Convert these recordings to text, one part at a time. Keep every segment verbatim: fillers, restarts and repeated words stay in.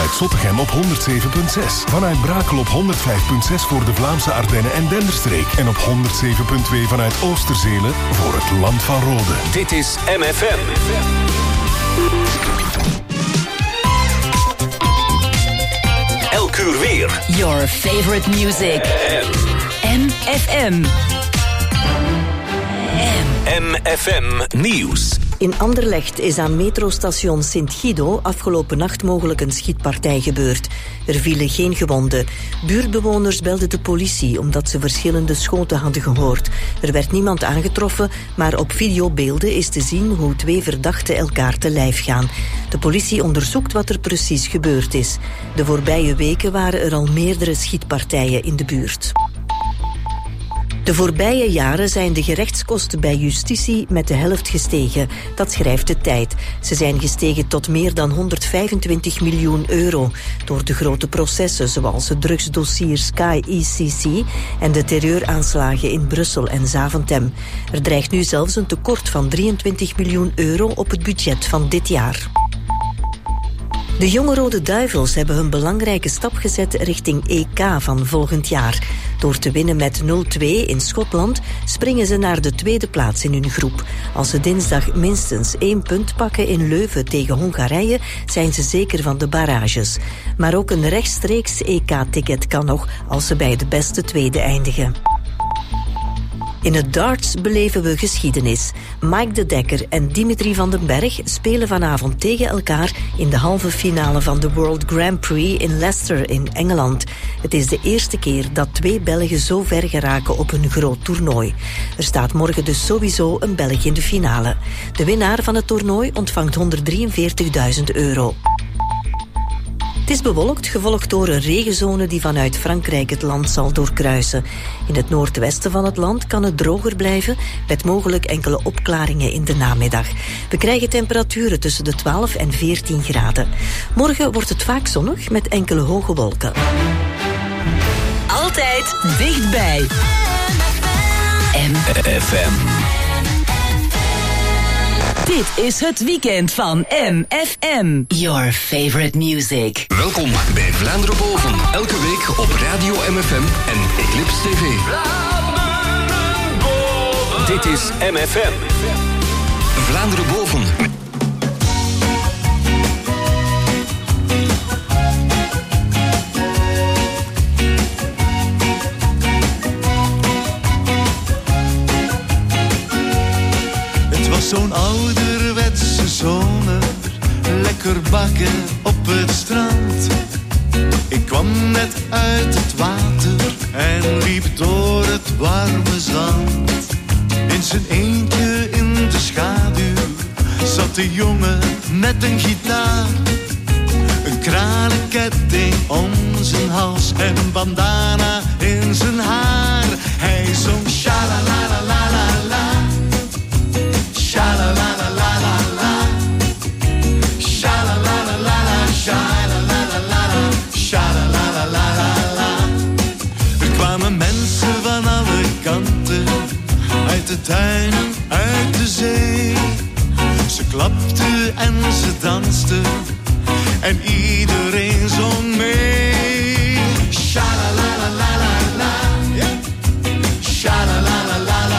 vanuit Zottegem op honderd zeven komma zes. Vanuit Brakel op honderd vijf komma zes voor de Vlaamse Ardennen en Denderstreek. En op honderd zeven komma twee vanuit Oosterzelen voor het Land van Rode. Dit is M F M. Elk uur weer. Your favorite music. M F M. M F M Nieuws. In Anderlecht is aan metrostation Sint-Guido afgelopen nacht mogelijk een schietpartij gebeurd. Er vielen geen gewonden. Buurtbewoners belden de politie omdat ze verschillende schoten hadden gehoord. Er werd niemand aangetroffen, maar op videobeelden is te zien hoe twee verdachten elkaar te lijf gaan. De politie onderzoekt wat er precies gebeurd is. De voorbije weken waren er al meerdere schietpartijen in de buurt. De voorbije jaren zijn de gerechtskosten bij justitie met de helft gestegen. Dat schrijft de Tijd. Ze zijn gestegen tot meer dan honderdvijfentwintig miljoen euro. Door de grote processen zoals het drugsdossier Sky E C C en de terreuraanslagen in Brussel en Zaventem. Er dreigt nu zelfs een tekort van drieëntwintig miljoen euro op het budget van dit jaar. De jonge Rode Duivels hebben een belangrijke stap gezet richting E K van volgend jaar. Door te winnen met nul twee in Schotland springen ze naar de tweede plaats in hun groep. Als ze dinsdag minstens één punt pakken in Leuven tegen Hongarije, zijn ze zeker van de barrages. Maar ook een rechtstreeks E K-ticket kan nog als ze bij de beste tweede eindigen. In het darts beleven we geschiedenis. Mike de Dekker en Dimitri van den Berg spelen vanavond tegen elkaar in de halve finale van de World Grand Prix in Leicester in Engeland. Het is de eerste keer dat twee Belgen zo ver geraken op een groot toernooi. Er staat morgen dus sowieso een Belg in de finale. De winnaar van het toernooi ontvangt honderddrieënveertigduizend euro. Het is bewolkt, gevolgd door een regenzone die vanuit Frankrijk het land zal doorkruisen. In het noordwesten van het land kan het droger blijven, met mogelijk enkele opklaringen in de namiddag. We krijgen temperaturen tussen de twaalf en veertien graden. Morgen wordt het vaak zonnig met enkele hoge wolken. Altijd dichtbij. M F M. Dit is het weekend van M F M. Your favorite music. Welkom bij Vlaanderen Boven. Elke week op Radio M F M en Eclipse T V. Dit is M F M. Vlaanderen Boven. Zo'n ouderwetse zomer, lekker bakken op het strand. Ik kwam net uit het water en liep door het warme zand. In zijn eentje in de schaduw zat de jongen met een gitaar. Een kralenketting om zijn hals en een bandana in zijn haar. Hij zong sha-la-la-la-la-la-la. Sha-la-la-la-la-la-la. Sha-la-la-la-la-la. Sha-la-la-la-la-la. Sha-la-la-la-la-la. Er kwamen mensen van alle kanten, uit de tuin, uit de zee. Ze klapten en ze dansten en iedereen zong mee. Sha-la-la-la-la-la. Sha-la-la-la-la-la.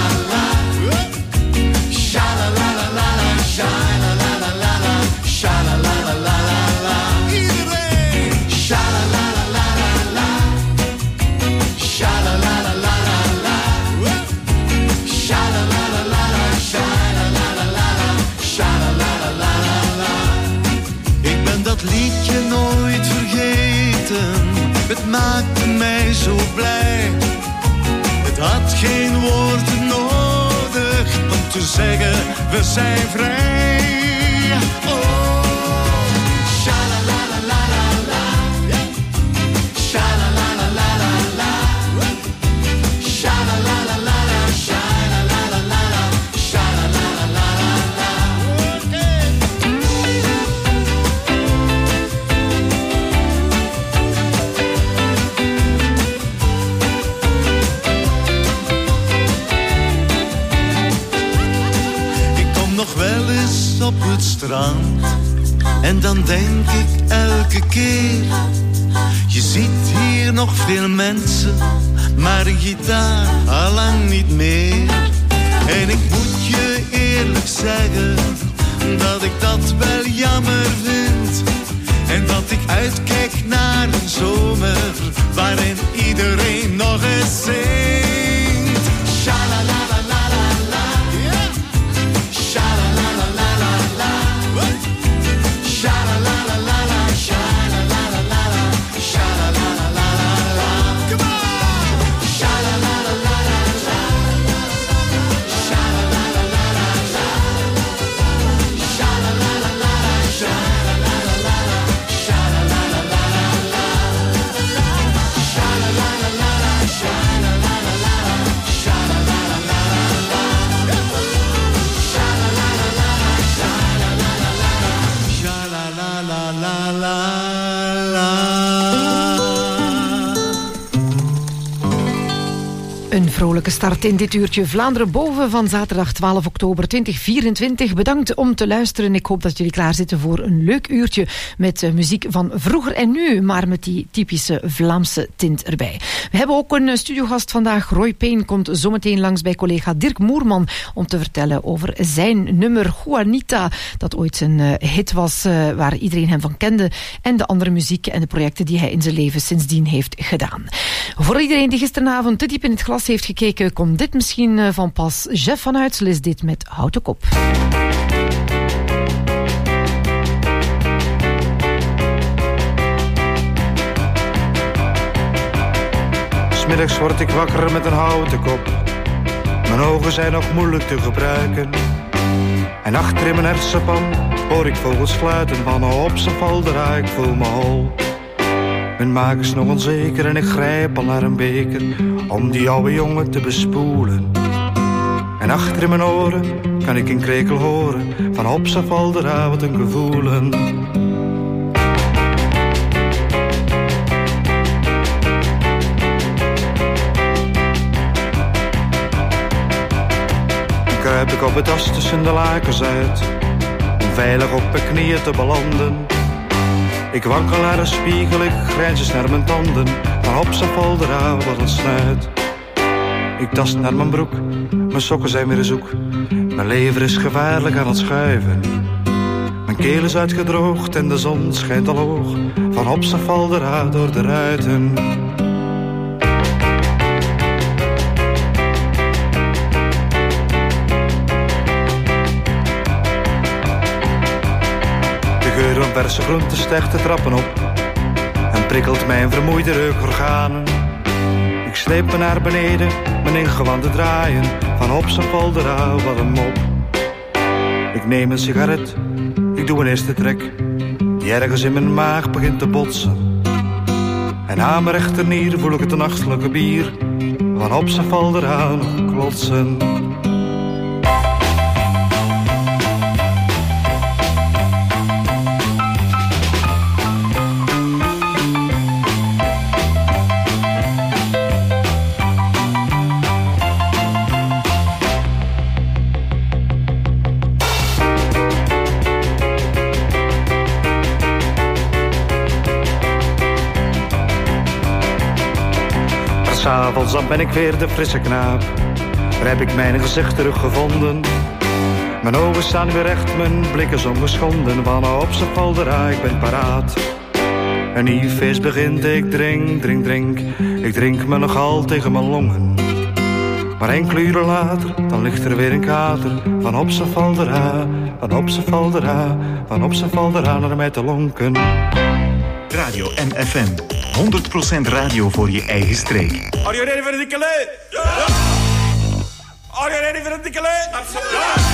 Liedje nooit vergeten, het maakte mij zo blij. Het had geen woorden nodig om te zeggen, we zijn vrij. Oh, sha-la-la-la-la-la-la. Sha-la-la-la-la-la-la. Sha-la-la-la-la-la. Sha-la-la-la-la-la. Sha-la-la-la-la-la. Nog wel eens op het strand en dan denk ik elke keer keer. Je ziet hier nog veel mensen, maar een gitaar allang niet meer. En ik moet je eerlijk zeggen dat ik dat wel jammer vind. En dat ik uitkijk naar een zomer waarin iedereen nog eens zingt. Sha-la-la-la-la-la-la. Yeah. Sha-la-la-la-la-la-la. What? Sha-la-la-la-la-la. Sha-la-la-la-la-la. Sha-la-la-la-la-la. Come on! Sha-la-la-la-la-la. Sha-la-la-la-la-la. Een vrolijke start in dit uurtje Vlaanderen boven van zaterdag twaalf oktober tweeduizend vierentwintig. Bedankt om te luisteren. Ik hoop dat jullie klaar zitten voor een leuk uurtje met uh, muziek van vroeger en nu, maar met die typische Vlaamse tint erbij. We hebben ook een studiogast vandaag. Roy Payne komt zometeen langs bij collega Dirk Moerman om te vertellen over zijn nummer Juanita, dat ooit een uh, hit was uh, waar iedereen hem van kende, en de andere muziek en de projecten die hij in zijn leven sindsdien heeft gedaan. Voor iedereen die gisteravond te diep in het glas heeft gekeken, komt dit misschien van pas. Jeff van Uitsel is dit met Houten Kop. 'S Middags word ik wakker met een houten kop. Mijn ogen zijn nog moeilijk te gebruiken. En achter in mijn hersenpan hoor ik vogels fluiten. Van op ze valdera, ik voel me hol. Mijn maag is nog onzeker en ik grijp al naar een beker om die oude jongen te bespoelen. En achter in mijn oren kan ik een krekel horen van op ze valdera, wat een gevoelen. Kruip ik op het as tussen de lakens uit, om veilig op mijn knieën te belanden. Ik wankel naar een spiegel, ik grijns eens naar mijn tanden, van op zijn valdera wat een snuit. Ik tast naar mijn broek, mijn sokken zijn weer zoek. Mijn lever is gevaarlijk aan het schuiven. Mijn keel is uitgedroogd en de zon schijnt al hoog, van op zijn valdera door de ruiten. De geur van verse groenten stijgt de trappen op en prikkelt mijn vermoeide reukorganen. Ik sleep me naar beneden, mijn ingewanden draaien, van op zijn valdera wat een mop. Ik neem een sigaret, ik doe een eerste trek, die ergens in mijn maag begint te botsen. En aan mijn rechternier voel ik het nachtelijke bier, van op zijn valdera nog klotsen. S'avonds dan ben ik weer de frisse knaap. Daar heb ik mijn gezicht teruggevonden. Mijn ogen staan weer recht, mijn blik is ongeschonden. Van op z'n valdera, ik ben paraat. Een nieuw feest begint, ik drink, drink, drink. Ik drink me nogal tegen mijn longen. Maar enkele uren later, dan ligt er weer een kater. Van op z'n valdera, van op z'n valdera, van op z'n valdera naar mij te lonken. Radio M F M. honderd procent radio voor je eigen streek. Are you ready for the dikkele? Ja! Are you ready for the dikkele? Absoluut. Ja!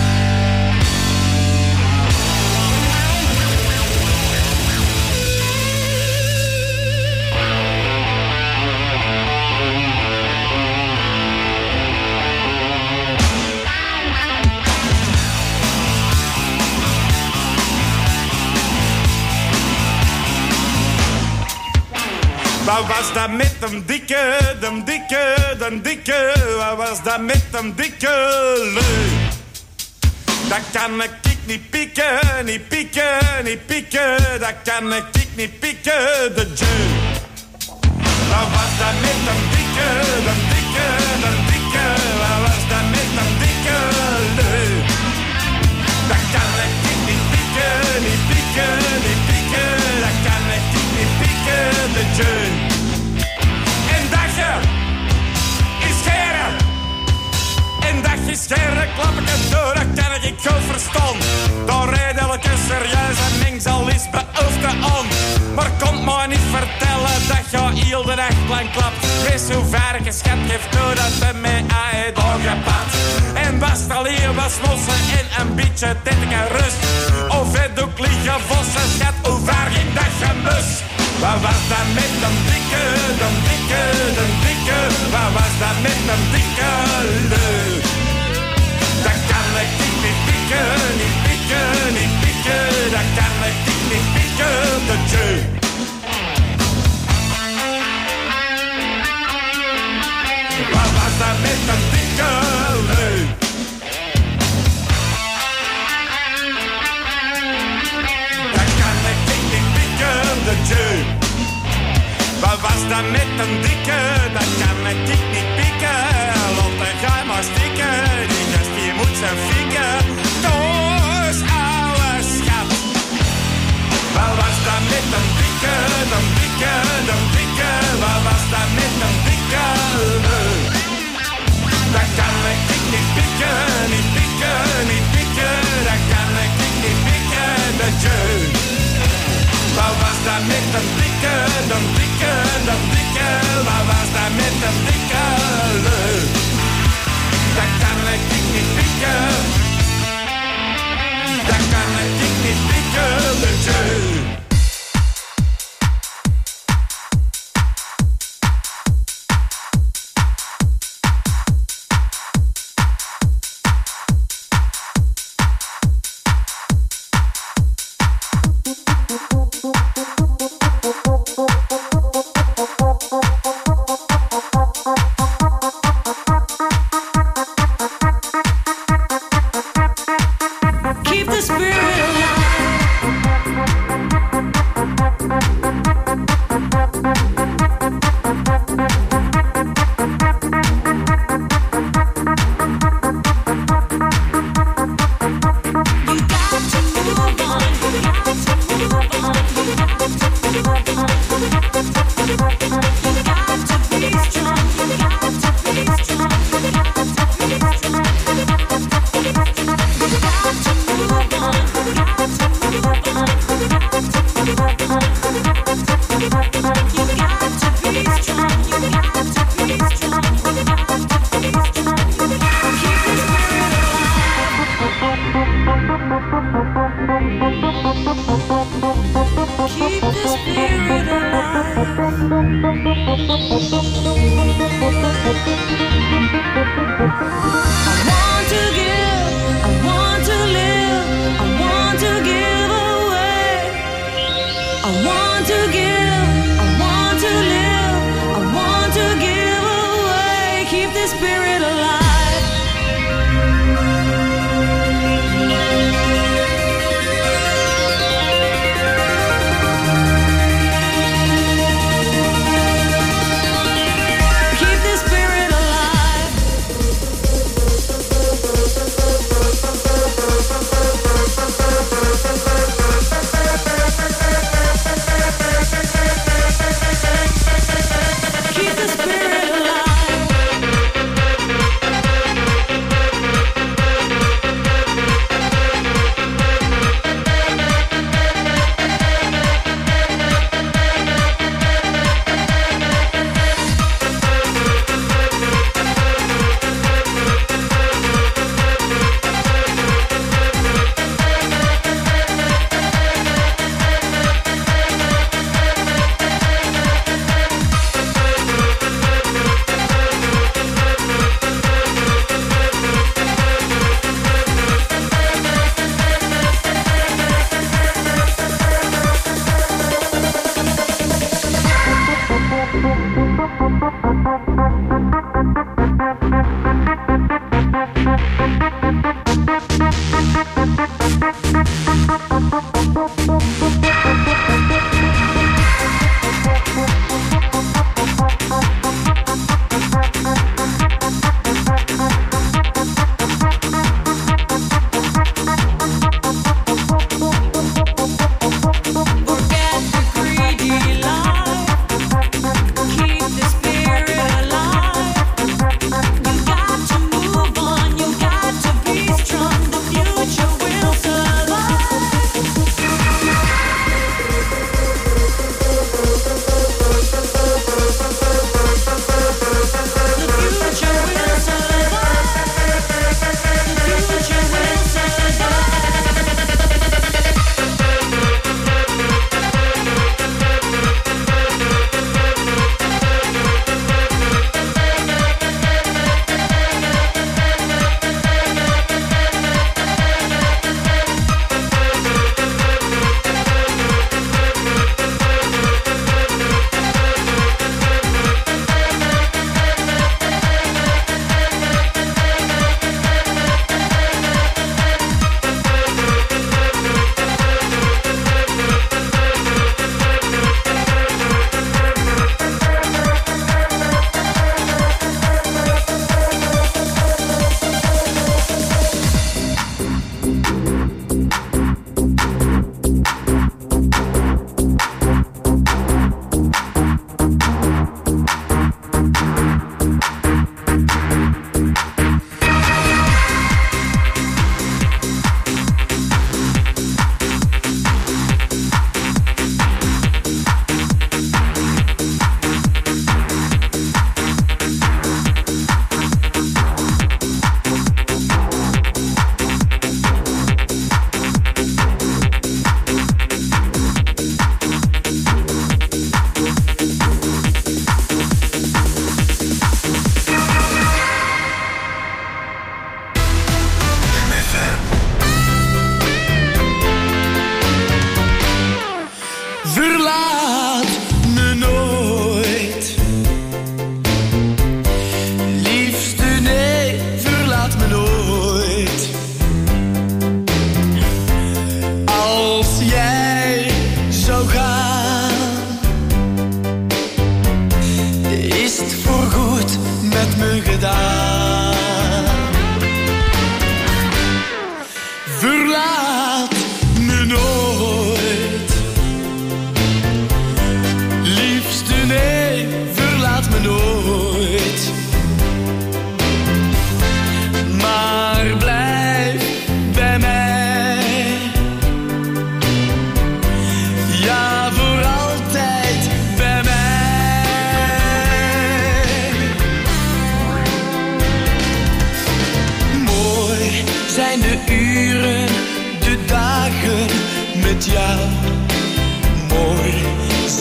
Wat was dat met hem dikke, dem dikke, dem dikke? Wat was dat met hem dikke leuk? Dat kan ik niet pikken, niet pikken, niet pikken. Dat kan ik niet pikken, de Jew. Wat was dat met een dikke, een dikke, een dikke? Wat was dat met een dikke leu? Dat kan ik niet pikken, niet pikken, niet pikken. Dat kan ik niet pikken, de Jew. En dagje is scheren. En dagje scheren, klap ik het door, dat kan ik goed verstaan. Daar rijdt elke serieuze mengsel is beoefte aan. Maar kom maar niet vertellen dat je heel de dag lang klapt. Wees zo ver geschat, geef toe dat we mij uit aangepakt. En was al hier was mossen en een beetje tettige rust. Of het ook liggen vossen, schat, hoe ver ging dat gemus? Wat was dat met een dikke, de dikke, de dikke? Wat was dat met een dikke leu? Dat kan ik niet pikken, niet pikken, niet pikken. Dat kan ik niet pikken, de Jew. Wat was dat met een dikke leu? Dat kan ik niet pikken, de Jew. Wat was dat met een dikke? Dat kan ik niet pikken. Laat de gaai maar stikken. Die gast die moet zijn fikken. Doos ouwe schat. Wat was dat met een dikke? Een dikke, een dikke. Wat was dat met een dikke leu? Dat kan ik niet pikken, niet pikken, niet pikken. Dat kan ik niet pikken, de Jew. Wat was dat met een dikke, een dikke, een dikke? Wat was dat met een dikke leu? Dat kan ik niet pikken. Dat kan ik niet pikken, de Jew.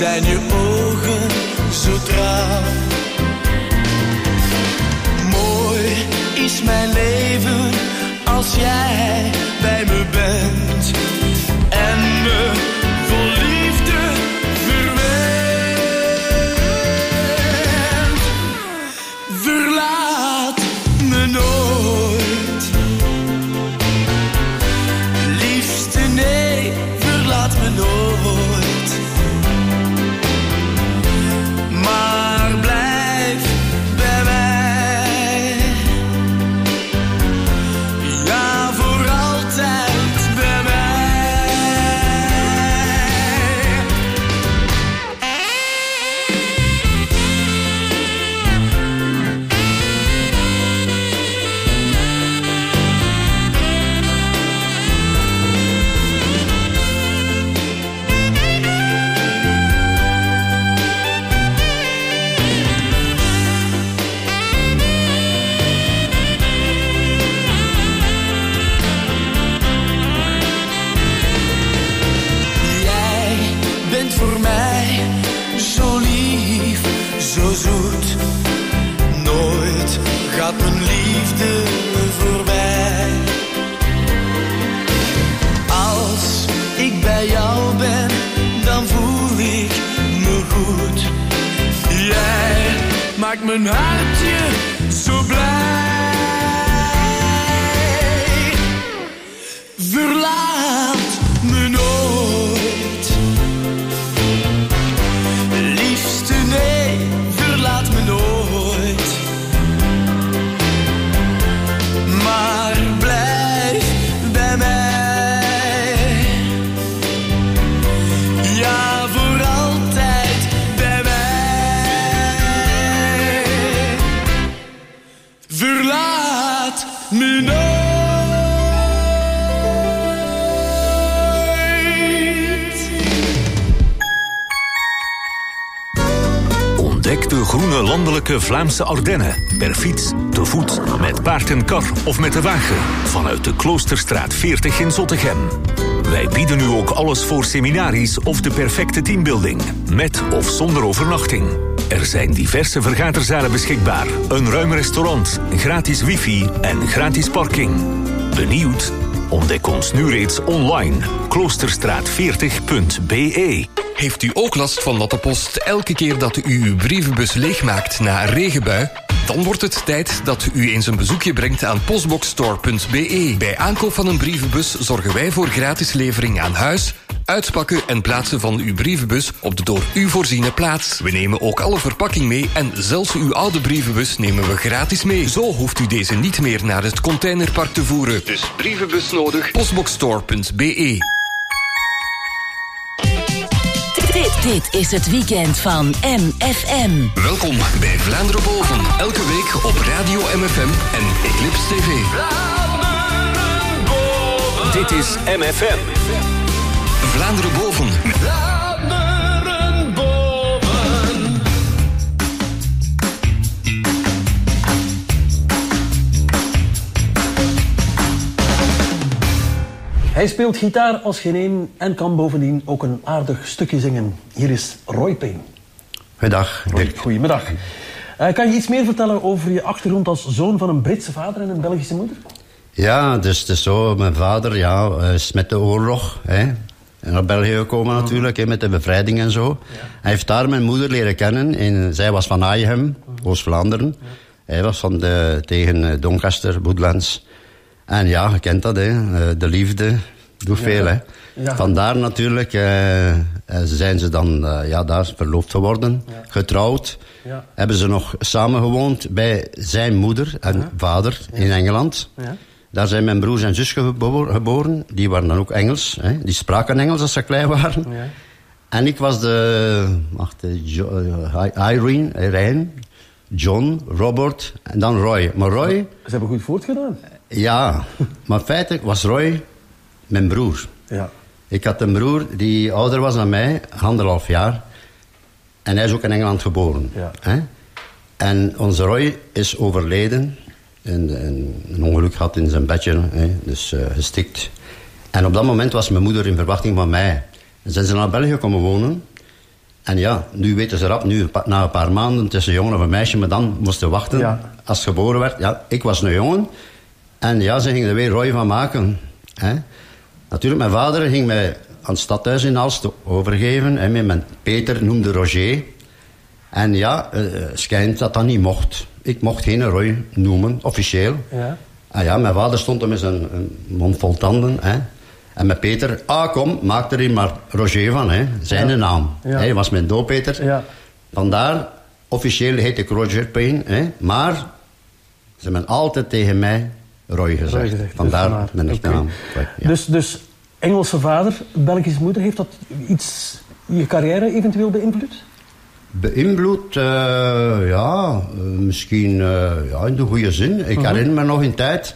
zijn je ogen zo trouw. Mooi is mijn leven als jij bij me bent en me vol liefde verwendt. Verlaat me nooit, liefste nee, verlaat me nooit, maar blijf bij mij. Ja, voor altijd bij mij. Jij bent voor mij zo lief, zo zoet. Nooit gaat mijn liefde voorbij. Als ik bij jou ben, dan voel ik me goed. Jij maakt mijn hartje zo blij. Verlaat me nooit, liefste nee, verlaat me nooit, maar blijf bij mij. Ja, voor altijd bij mij. Verlaat me nooit. Ontdek de groene landelijke Vlaamse Ardennen. Per fiets, te voet, met paard en kar of met de wagen. Vanuit de Kloosterstraat veertig in Zottegem. Wij bieden u ook alles voor seminaries of de perfecte teambuilding. Met of zonder overnachting. Er zijn diverse vergaderzalen beschikbaar. Een ruim restaurant, gratis wifi en gratis parking. Benieuwd? Ontdek ons nu reeds online. kloosterstraat veertig punt b e. Heeft u ook last van natte post elke keer dat u uw brievenbus leegmaakt na een regenbui? Dan wordt het tijd dat u eens een bezoekje brengt aan postboxstore punt b e. Bij aankoop van een brievenbus zorgen wij voor gratis levering aan huis, uitpakken en plaatsen van uw brievenbus op de door u voorziene plaats. We nemen ook alle verpakking mee en zelfs uw oude brievenbus nemen we gratis mee. Zo hoeft u deze niet meer naar het containerpark te voeren. Dus brievenbus nodig, postboxstore punt b e. Dit, dit is het weekend van M F M. Welkom bij Vlaanderen Boven. Elke week op Radio M F M en Eclipse T V. Dit is M F M. Vlaanderen Boven. Vlaanderen boven. Hij speelt gitaar als geen een en kan bovendien ook een aardig stukje zingen. Hier is Roy Payne. Goedendag. Roy, goedemiddag. Uh, kan je iets meer vertellen over je achtergrond als zoon van een Britse vader en een Belgische moeder? Ja, dus het is zo. Mijn vader ja, is met de oorlog hè, naar België gekomen natuurlijk, hè, met de bevrijding en zo. Ja. Hij heeft daar mijn moeder leren kennen. En zij was van Aaihem, Oost-Vlaanderen. Ja. Hij was van de, tegen Doncaster, Woodlands. En ja, je kent dat, hè. De liefde doet ja. veel. Hè. Ja. Vandaar natuurlijk uh, zijn ze dan uh, ja, daar verloofd geworden, ja. getrouwd. Ja. Hebben ze nog samen gewoond bij zijn moeder en ja. vader ja. in Engeland. Ja. Daar zijn mijn broers en zus geboren. Die waren dan ook Engels. Hè. Die spraken Engels als ze klein waren. Ja. En ik was de... Wacht, jo, uh, Irene, Irene, John, Robert en dan Roy. Maar Roy... Ze hebben goed voortgedaan. Ja, maar feitelijk was Roy mijn broer. Ja. Ik had een broer die ouder was dan mij, anderhalf jaar. En hij is ook in Engeland geboren. Ja. Hè? En onze Roy is overleden. En, en een ongeluk gehad in zijn bedje, hè? Dus uh, gestikt. En op dat moment was mijn moeder in verwachting van mij. En zijn ze naar België komen wonen. En ja, nu weten ze rap, nu, na een paar maanden, het is een jongen of een meisje, maar dan moesten wachten. Ja. Als het geboren werd, ja, ik was een jongen. En ja, ze gingen er weer Roy van maken. Hè. Natuurlijk, mijn vader ging mij aan het stadhuis in Aalst overgeven. Hè, met mijn Peter noemde Roger. En ja, uh, schijnt dat dat niet mocht. Ik mocht geen Roy noemen, officieel. Ja. En ja, mijn vader stond er met zijn mond vol tanden. Hè. En met Peter, ah kom, maak er hier maar Roger van, hè. Zijn ja. naam. Ja. Hij was mijn dooppeter. Ja. Vandaar, officieel heet ik Roger Payne. Hè. Maar ze hebben altijd tegen mij Roy gezegd. Roy gezegd. Vandaar dus mijn echte okay. naam. Ja. Dus, dus Engelse vader, Belgische moeder, heeft dat iets je carrière eventueel beïnvloed? Beïnvloed, uh, ja, uh, misschien uh, ja, in de goede zin. Ik uh-huh. herinner me nog een tijd...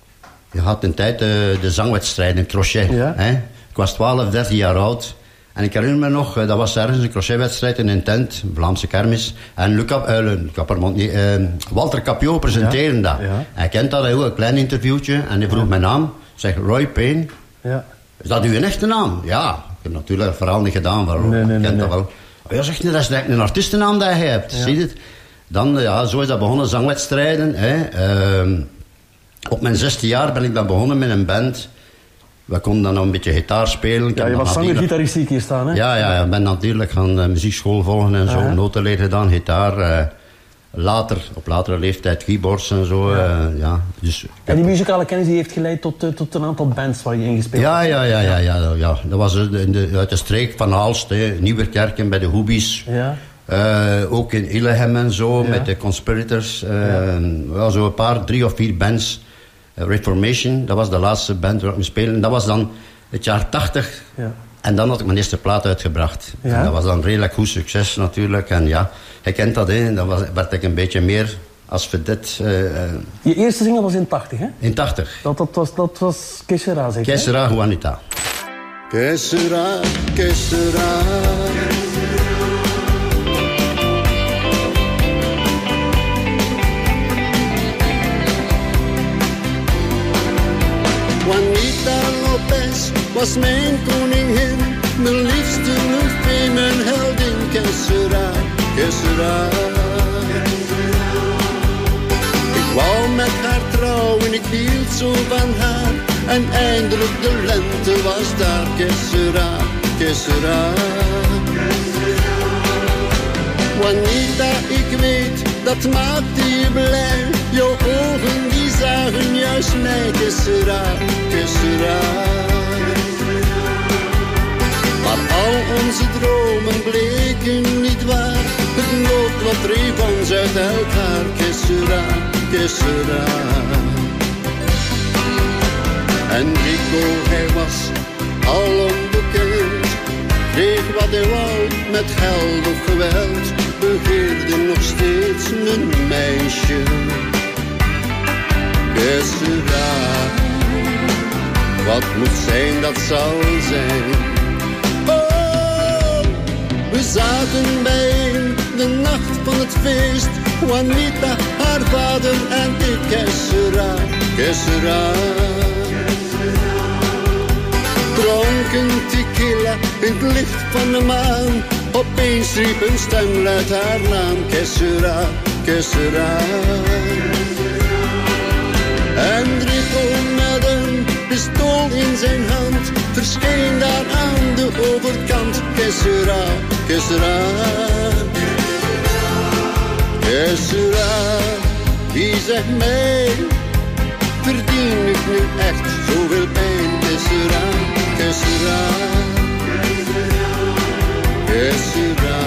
Je had een tijd uh, de zangwedstrijd in Crochet. Ja. Hè? Ik was twaalf, dertien jaar oud. En ik herinner me nog, uh, dat was ergens een crochetwedstrijd in een tent, Vlaamse kermis. En Luca, uh, Kappermond, nee, uh, Walter Capio presenteerde ja. dat. Ja. Hij kent dat, heel een klein interviewtje. En hij vroeg ja. mijn naam. Ik zeg, Roy Payne. Ja. Is dat uw echte naam? Ja. Ik heb natuurlijk het verhaal niet gedaan. Waarom? Nee, nee, ik ken nee, dat nee. wel. Oh, ja, zegt, dat is een artiestennaam die je hebt. Ja. Zie je het? Dan, ja, zo is dat begonnen, zangwedstrijden. Hè. Uh, op mijn zestien jaar ben ik dan begonnen met een band. We konden dan nog een beetje gitaar spelen. Ja, je was zanger-gitarist zie ik hier staan, hè? Ja, ja, ik ben natuurlijk gaan uh, muziekschool volgen en zo. Uh-huh. Notenleer gedaan, gitaar. Uh, later, op latere leeftijd, keyboards en zo. Ja. Uh, ja. Dus, en die muzikale kennis die heeft geleid tot, uh, tot een aantal bands waar je in gespeeld ja, hebt? Ja, ja, ja, ja, ja, ja. Dat was in de, uit de streek van Aalst, hè. Nieuwerkerken bij de Hoebies. Ja. Uh, ook in Illehem en zo, ja. met de Conspirators. Uh, ja. Wel zo een paar, drie of vier bands. Uh, Reformation, dat was de laatste band waar ik me speelde. Dat was dan het jaar tachtig. Ja. En dan had ik mijn eerste plaat uitgebracht. Ja. En dat was dan redelijk goed succes natuurlijk. En ja, je kent dat, hè. Dan was, werd ik een beetje meer als vedette. Uh, uh. Je eerste single was in tachtig, hè? In tachtig. Dat, dat was, dat was Que Sera, zeg je? Que Sera, Juanita. Que sera, que sera. Juanita Lopez was mijn koningin, mijn liefste, mijn fee, mijn heldin. Que sera, que sera. Ik wou met haar trouwen, ik hield zo van haar. En eindelijk de lente was daar. Que sera, que sera. Juanita, ik weet, dat maakte je blij. Jouw ogen die zagen juist mij. Que sera, que sera. Maar al onze dromen bleken niet waar. Het noodlot dreef ons uit elkaar. Que sera, que sera. Enrico, hij was al onbekend. Kreeg wat hij wou met geld of geweld. Begeerde nog steeds een meisje. Que sera. Wat moet zijn, dat zal zijn. Oh, we zaten bijeen de nacht van het feest. Juanita, haar vader en ik. Que sera, que sera. Dronken tequila in het licht van de maan. Opeens riep een stem luid haar naam. Que sera, que sera. Enrico met een pistool in zijn hand verscheen daar aan de overkant. Que sera, que sera. Que sera. Wie zegt mij, verdien ik nu echt zoveel pijn? Que sera, que sera. Que sera.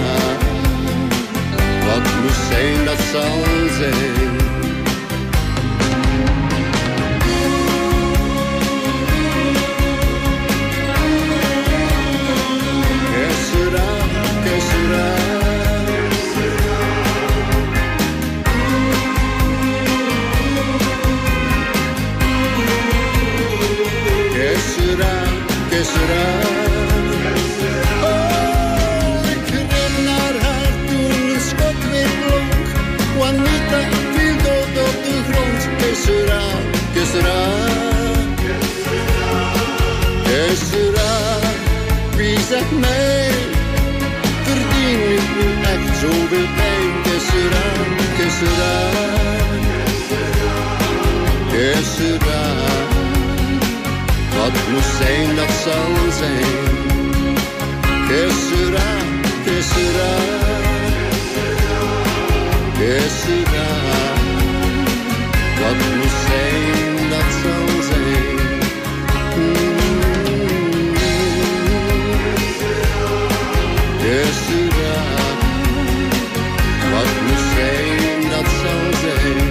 Wat moet zijn, dat zal zijn. Que sera, que sera. Que sera, que sera. Oh, ik greep naar haar toen een schot weer blonk. Juanita viel zoveel pijn, que sera, que sera, que sera. Wat moet zijn, dat zal zijn. Que sera, que sera, que sera. Wat moet zijn, dat zal zijn. Mm-hmm. Que sera. Wat moet zijn, dat zal zijn.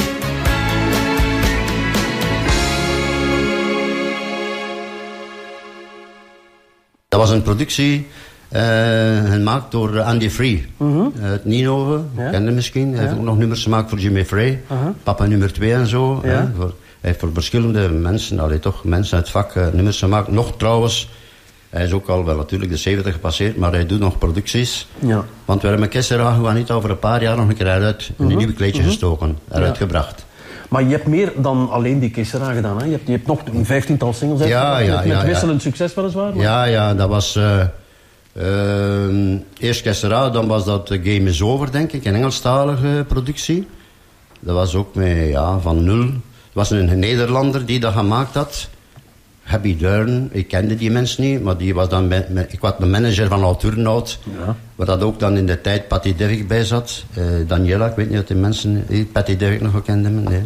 Dat was een productie uh, gemaakt door Andy Free. Uh-huh. Uit Nienhoven, ja. Kende misschien. Hij ja. heeft ook nog nummers gemaakt voor Jimmy Frey. Uh-huh. Papa nummer twee en zo. Ja. Hè, voor, hij heeft voor verschillende mensen, allee, toch, mensen uit het vak uh, nummers gemaakt. Nog trouwens, hij is ook al wel natuurlijk de zeventig gepasseerd, maar hij doet nog producties. Ja. Want we hebben Kessera gewoon niet over een paar jaar nog een keer eruit in uh-huh. een nieuw kleedje uh-huh. gestoken, eruit ja. gebracht. Maar je hebt meer dan alleen die Kessera gedaan, hè? Je hebt, je hebt nog een vijftiental singles ja, uitgebracht, ja, met, met ja, wisselend ja. succes weliswaar. Maar... Ja, ja, dat was... Uh, uh, eerst Kessera, dan was dat The Game Is Over, denk ik, een Engelstalige productie. Dat was ook met, ja, van nul. Het was een Nederlander die dat gemaakt had. Happy Durn, ik kende die mensen niet, maar die was dan me, me, ik was de manager van Oud Turnhout, ja. waar dat ook dan in de tijd Patty Devik bij zat. Uh, Daniela, ik weet niet of die mensen die Patty Devik nog gekend hebben, nee.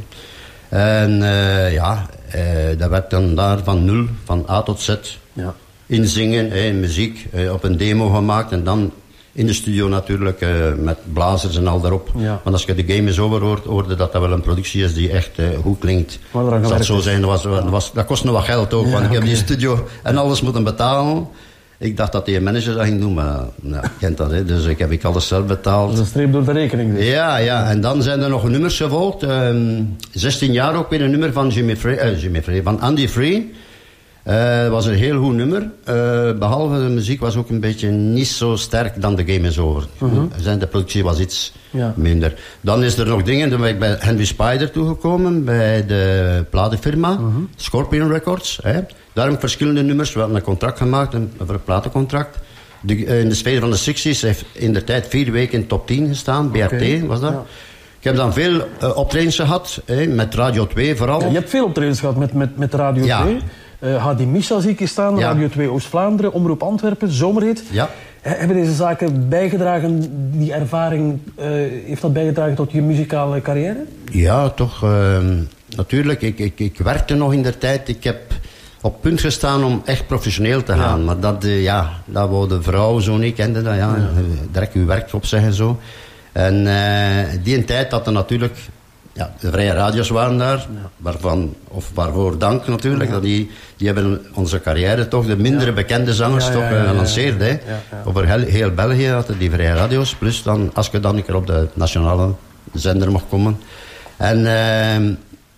En uh, ja, uh, dat werd dan daar van nul, van A tot Z, ja. inzingen, eh, muziek, eh, op een demo gemaakt en dan in de studio natuurlijk, uh, met blazers en al daarop. Ja. Want als je de Game Is Over hoort, hoorde dat dat wel een productie is die echt uh, goed klinkt. Dat zal zo zijn, dat, was, dat, was, dat kost nog wat geld ook, ja, want ik okay. heb die studio en alles moeten betalen. Ik dacht dat hij een manager dat ging doen, maar nou, je kent dat, hè. Dus ik heb ik alles zelf betaald. Dat is een streep door de rekening. Dus. Ja, ja, en dan zijn er nog nummers gevolgd. Um, zestien jaar ook weer een nummer van Jimmy Frey, uh, Jimmy Frey, van Andy Frey. Het uh, was een heel goed nummer. Uh, behalve de muziek was ook een beetje niet zo sterk dan The Game Is Over. Uh-huh. De productie was iets ja. minder. Dan is er nog dingen, dan ben ik bij Henry Spider toegekomen, bij de platenfirma, uh-huh. Scorpion Records. Hè. Daar heb ik verschillende nummers, we hadden een contract gemaakt, een, een platencontract. De, uh, in de sfeer van de zestig's heeft in de tijd vier weken in top tien gestaan, B R T okay. was dat. Ja. Ik heb dan veel uh, optredens gehad, hè, met Radio twee vooral. Ja, je hebt veel optredens gehad met, met, met Radio ja. twee. Uh, Hadi Misha zie ik hier staan, ja. Radio twee Oost-Vlaanderen, Omroep Antwerpen, Zomerhit. Ja. He, hebben deze zaken bijgedragen, die ervaring, uh, heeft dat bijgedragen tot je muzikale carrière? Ja, toch. Uh, natuurlijk, ik, ik, ik werkte nog in der tijd. Ik heb op punt gestaan om echt professioneel te gaan. Ja. Maar dat, uh, ja, dat wou de vrouw zo niet, kende dat. Ja, ja. Direct uw werk opzeggen zo. En uh, die een tijd had er natuurlijk... Ja, de vrije radio's waren daar, ja. waarvan, of waarvoor dank natuurlijk. Ja. Die, die hebben onze carrière toch, de mindere ja. bekende zangers ja, ja, toch, ja, ja, gelanceerd. Ja, ja, ja. Ja, ja. Over heel, heel België hadden die vrije radio's. Plus dan, als je dan een keer op de nationale zender mocht komen. En uh,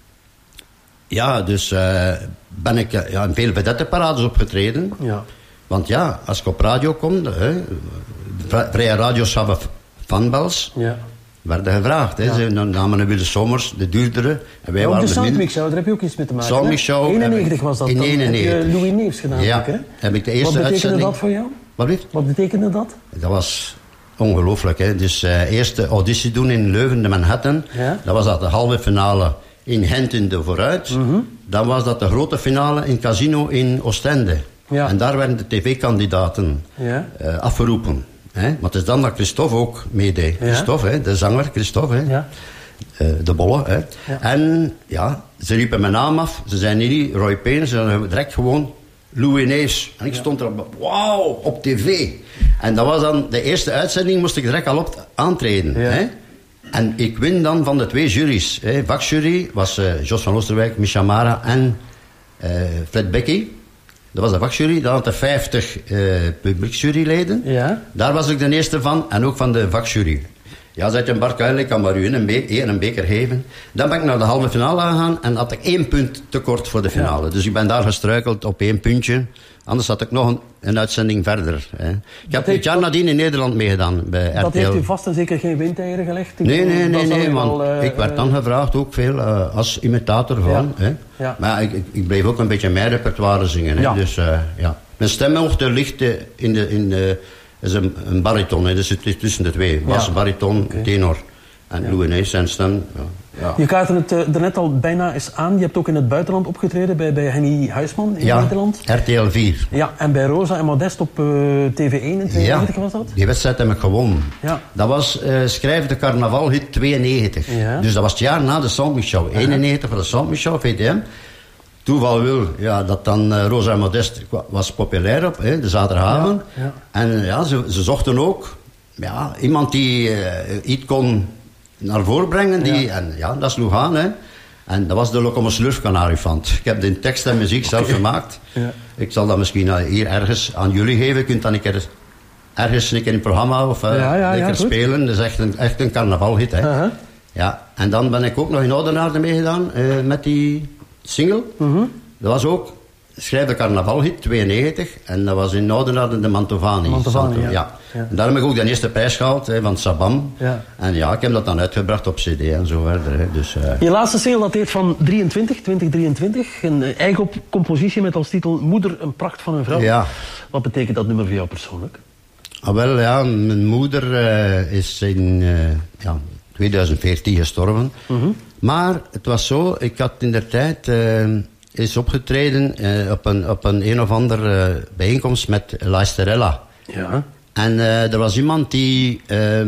ja, dus uh, ben ik uh, ja, in veel vedettenparades opgetreden. Ja. Want ja, als ik op radio kom, uh, vrije radio's hebben fanbels. Ja. Werden gevraagd. Hè. Ja. Ze namen een Wilde Somers, de duurdere. En wij ja, waren de Soundmix Show, daar heb je ook iets mee te maken. Soundmix Show. eenennegentig was dat in dan. eenennegentig. Heb je Louis Neefs gedaan? Ja, ook, hè? heb ik de eerste Wat betekende uitzending... dat voor jou? Wat lief? Wat betekende dat? Dat was ongelooflijk. Hè. Dus uh, eerste auditie doen in Leuven, de Manhattan. Ja? Dat was dat de halve finale in Gent in de Vooruit. Mm-hmm. Dan was dat de grote finale in Casino in Oostende. Ja. En daar werden de tv-kandidaten ja? uh, afgeroepen. Hè? Maar het is dan dat Christophe ook meedeed. Ja? Christophe, hè? De zanger Christophe. Hè? Ja. Uh, de bolle. Hè? Ja. En ja, ze riepen mijn naam af. Ze zijn niet Roy Payne, ze zijn direct gewoon Louis Neefs. En ik ja. stond er op, wauw, op tv. En dat was dan de eerste uitzending, moest ik direct al op aantreden. Ja. Hè? En ik win dan van de twee juries. Hè? Vakjury was uh, Jos van Oosterwijk, Micha Mara en uh, Fred Becky. Dat was de vakjury. Dan had er vijftig uh, publieksjuryleden. Ja. Daar was ik de eerste van. En ook van de vakjury. Ja, zei je, Bart Kuijlen, ik kan maar u een, be- een beker geven. Dan ben ik naar de halve finale gegaan. En had ik één punt tekort voor de finale. Ja. Dus ik ben daar gestruikeld op één puntje. Anders had ik nog een, een uitzending verder. Hè. Ik dat heb het jaar nadien in Nederland meegedaan bij R T L. Dat heeft u vast en zeker geen windeieren gelegd? Nee, nee, nee, nee, want al, uh, ik werd dan gevraagd ook veel uh, als imitator van. Ja. Hè. Ja. Maar ik, ik bleef ook een beetje mijn repertoire zingen. Hè. Ja. Dus uh, ja. Mijn stem mocht er licht in de, in de is een, een bariton, hè. Dus het is tussen de twee. Bas, ja. bariton, okay. tenor. En ja. Louis Nijs zijn stem. Ja. Ja. Je kaartte het uh, er net al bijna eens aan. Je hebt ook in het buitenland opgetreden bij, bij Henny Huisman in ja, Nederland. R T L vier. Ja, en bij Rosa en Modest op uh, T V één in tweeënnegentig ja, was dat? Die wedstrijd heb ik gewonnen. Ja. Dat was uh, Schrijf de Carnavalhit tweeënnegentig. Ja. Dus dat was het jaar na de Sandwich-show. Uh-huh. eenennegentig voor de Sandwich-show, V T M. Toeval wil ja, dat dan uh, Rosa en Modest was populair op, hè, de zaterdagavond. Ja, ja. En ja, ze, ze zochten ook ja, iemand die uh, iets kon naar voren brengen. Die, ja. En ja, dat sloeg aan. Hè. En dat was de Lokomoslurf-kanarifant. Ik heb de tekst en muziek okay. zelf gemaakt. Ja. Ik zal dat misschien hier ergens aan jullie geven. Je kunt dan een keer ergens een keer in het programma of uh, ja, ja, ja, spelen. Dat is echt een, echt een carnavalhit. Hè. Uh-huh. Ja. En dan ben ik ook nog in Oudenaarde meegedaan uh, met die single. Uh-huh. Dat was ook Schrijf de Carnavalhit tweeënnegentig. En dat was in Oudenaarde de Mantovani. Mantovani, ja. ja. Ja. En daar heb ik ook de eerste prijs gehaald hè, van Sabam. Ja. En ja, ik heb dat dan uitgebracht op cd en zo verder. Hè. Dus, uh... Je laatste single dateert van drieëntwintig, twintig drieëntwintig. Een eigen compositie met als titel Moeder, een pracht van een vrouw. Ja. Wat betekent dat nummer voor jou persoonlijk? Ah, wel, ja, mijn moeder uh, is in uh, ja, twintig veertien gestorven. Uh-huh. Maar het was zo, ik had in der tijd... Uh, is opgetreden uh, op, een, op een een of andere uh, bijeenkomst met Laisterella. Ja. En uh, er was iemand die uh,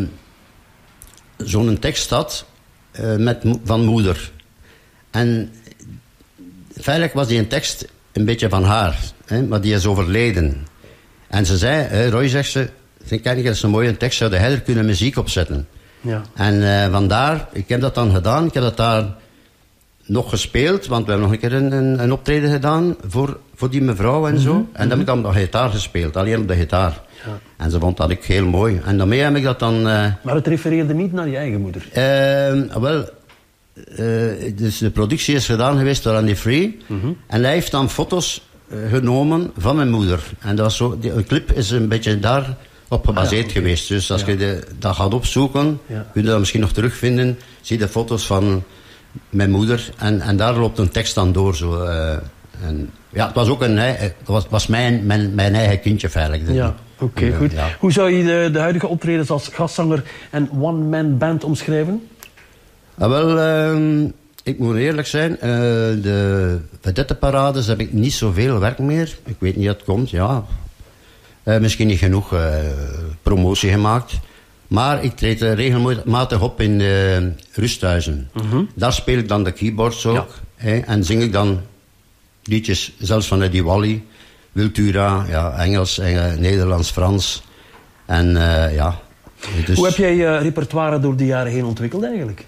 zo'n tekst had uh, met, van moeder. En feitelijk was die een tekst een beetje van haar, hè, maar die is overleden. En ze zei, uh, Roy zegt ze, vind ik dat is een mooie tekst, zou hij er kunnen muziek opzetten. Ja. En uh, vandaar, ik heb dat dan gedaan, ik heb dat daar nog gespeeld, want we hebben nog een keer een, een, een optreden gedaan voor, voor die mevrouw en zo. Mm-hmm. En dan heb ik dan op de gitaar gespeeld, alleen op de gitaar. Ja. En ze vond dat ik heel mooi. En daarmee heb ik dat dan... Uh, maar het refereerde niet naar je eigen moeder? Uh, wel, uh, dus de productie is gedaan geweest door Andy Free. Mm-hmm. En hij heeft dan foto's uh, genomen van mijn moeder. En dat was zo, die, een clip is een beetje daarop gebaseerd ah, ja, okay. geweest. Dus als ja. je de, dat gaat opzoeken, ja. kun je dat misschien nog terugvinden. Zie je de foto's van... mijn moeder, en, en daar loopt een tekst dan door. Zo, uh, en, ja, het was ook een, het was, was mijn, mijn, mijn eigen kindje feitelijk. Ja, oké, okay, uh, goed. Ja. Hoe zou je de, de huidige optredens als gastzanger en one-man band omschrijven? Ah, wel, uh, ik moet eerlijk zijn, uh, de vedetteparades heb ik niet zoveel werk meer. Ik weet niet hoe het komt, ja. Uh, misschien niet genoeg uh, promotie gemaakt. Maar ik treed uh, regelmatig op in uh, rusthuizen. Mm-hmm. Daar speel ik dan de keyboards ook. Ja. Hè, en zing ik dan liedjes, zelfs van Eddie Wally, Wiltura, ja, Engels, Engels, Nederlands, Frans. En uh, ja. Dus... Hoe heb jij je repertoire door de jaren heen ontwikkeld eigenlijk?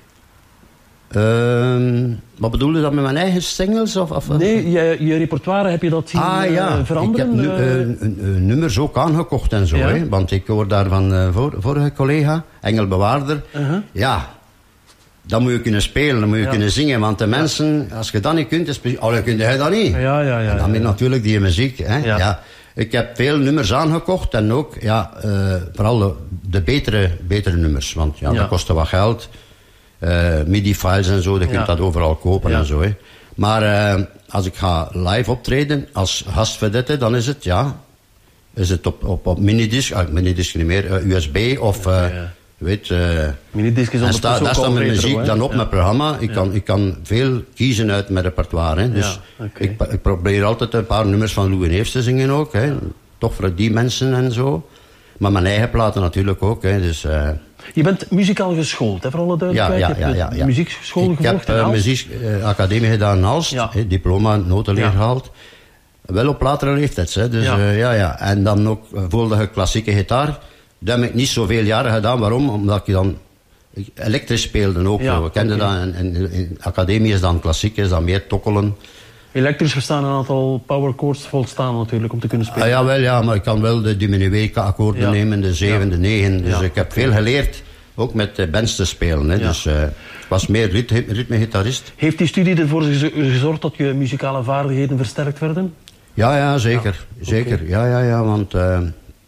Uh, wat bedoel je dat met mijn eigen singles? Of, of, nee, je, je repertoire, heb je dat zien ah, ja. uh, veranderen? Ik heb nu, uh, uh, nummers ook aangekocht en zo. Ja. Hè, want ik hoor daar van uh, voor, vorige collega, Engelbewaarder. Uh-huh. Ja, dan moet je kunnen spelen, dan moet je ja. kunnen zingen. Want de mensen, als je dat niet kunt, is precies, oh, dan kun je dat niet. Ja, ja, ja, en dan ja, ja. natuurlijk die muziek. Hè, ja. Ja. Ik heb veel nummers aangekocht en ook ja, uh, vooral de, de betere, betere nummers. Want ja, ja. dat kostte wat geld. Uh, midi-files en zo, je kunt ja. dat overal kopen ja. en zo. Hè. Maar uh, als ik ga live optreden als gastvedette, dan is het ja, is het op, op, op minidisc, uh, minidisc niet meer, uh, U S B of uh, ja, ja. weet. Uh, minidisc is ondertussen sta, daar staat mijn muziek hoor, dan op ja. mijn programma. Ik, ja. kan, ik kan veel kiezen uit mijn repertoire. Hè. Dus ja, okay. ik, ik probeer altijd een paar nummers van Louis Neefs te zingen ook. Hè. Ja. Toch voor die mensen en zo. Maar mijn eigen platen natuurlijk ook. Hè. Dus, uh, je bent muzikaal geschoold, hè, voor alle duidelijkheid. Ja, ja, ja, ja, je ja. muziekschool ik gevolgd heb uh, muziekacademie uh, gedaan in Aalst, ja. hè, diploma, notenleer ja. gehaald. Wel op latere leeftijd, hè, dus ja. Uh, ja, ja. En dan ook uh, volgende klassieke gitaar. Dat heb ik niet zoveel jaren gedaan. Waarom? Omdat ik dan elektrisch speelde ook. Ja, we kenden okay. dat, en, en, in academie is dan klassiek, is dan meer tokkelen. Elektrisch verstaan een aantal power chords volstaan natuurlijk om te kunnen spelen. Ah, ja, wel, ja, maar ik kan wel de diminué-akkoorden ja. nemen, de zeven, ja. de negen. Dus ja. ik heb veel geleerd, ook met de bands te spelen. Hè. Ja. Dus uh, ik was meer ritme, ritme-gitarist. Heeft die studie ervoor gezorgd dat je muzikale vaardigheden versterkt werden? Ja, ja, zeker. Ja. Zeker, okay. ja, ja, ja, want... Uh,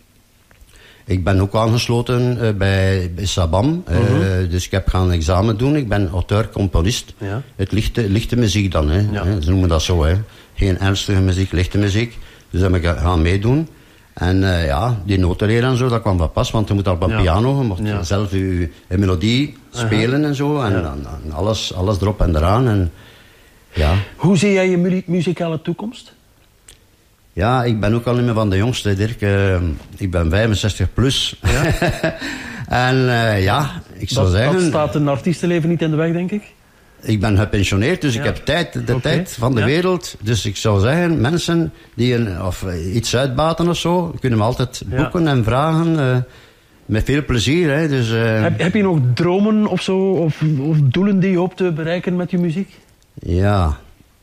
ik ben ook aangesloten uh, bij, bij Sabam, uh-huh. uh, dus ik heb gaan examen doen. Ik ben auteur-componist. Ja. Het lichte, lichte muziek dan, hè. Ja. Ze noemen dat zo, hè. Geen ernstige muziek, lichte muziek. Dus heb ik gaan meedoen. En uh, ja, die noten leren en zo, dat kwam van pas, want je moet al op een ja. piano, je mocht ja. zelf je, je melodie spelen uh-huh. en zo. En, ja. en, en alles, alles erop en eraan. En, ja. Hoe zie jij je mu- muzikale toekomst? Ja, ik ben ook al niet meer van de jongste, Dirk. Uh, ik ben vijfenzestig plus. Ja. en uh, ja, ik zou dat, zeggen... Dat staat een artiestenleven niet in de weg, denk ik? Ik ben gepensioneerd, dus ja. ik heb tijd, de okay. tijd van de ja. wereld. Dus ik zou zeggen, mensen die een, of iets uitbaten of zo, kunnen me altijd boeken ja. en vragen. Uh, met veel plezier. Hè. Dus, uh... heb, heb je nog dromen of zo, of, of doelen die je hoopt te bereiken met je muziek? Ja,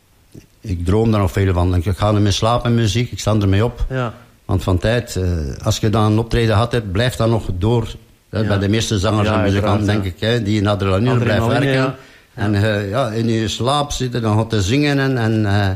ik droom daar nog veel van. Ik ga ermee slapen met muziek, ik sta ermee op. Ja. Want van tijd, uh, als je dan een optreden had hebt, blijft dat nog door. Ja. Bij de meeste zangers ja, en muzikanten, denk ja. ik, hè, die in adrenaline blijven werken. Ja. En uh, ja, in je slaap zitten, dan gaat te zingen. En, en uh,